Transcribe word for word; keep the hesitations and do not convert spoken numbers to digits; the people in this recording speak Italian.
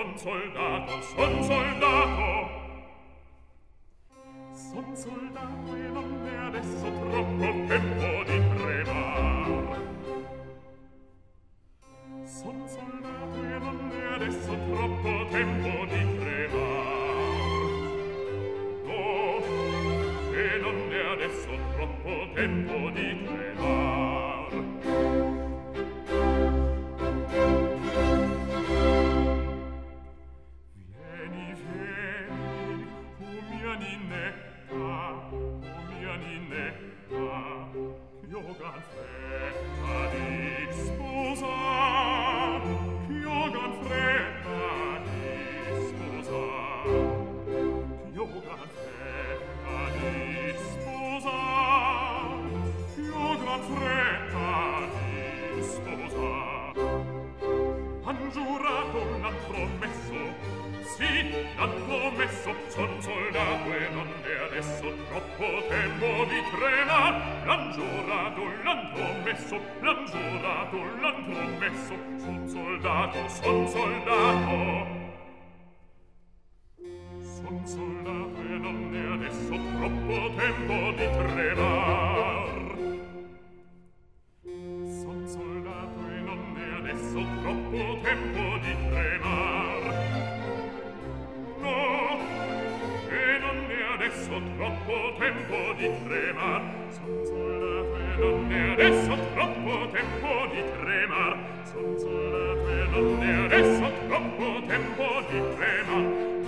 son soldato, son soldato. Son soldato e non è adesso troppo tempo di tremar. Son soldato e non è adesso troppo tempo di tremar. No, e non è adesso troppo tempo di tremar. Vieni, vieni, o mia ninetta, o mia ninetta, ch'io gran fretta di sposar, ch'io gran fretta di sposar, ch'io gran fretta di sposar, ch'io gran fretta di sposar. Han giurato, l'han promesso, sì, l'han promesso, son soldato e non è adesso troppo tempo di tremar. L'han giurato, l'han promesso, l'han giurato, l'han promesso, son soldato, son soldato. Son soldato e non è adesso troppo tempo di tremar. Son soldato e non è adesso troppo tempo di tremar. No, e non è adesso troppo tempo di tremar. Son soldato e non è adesso troppo tempo di tremar. Son soldato e non è adesso troppo tempo di tremar.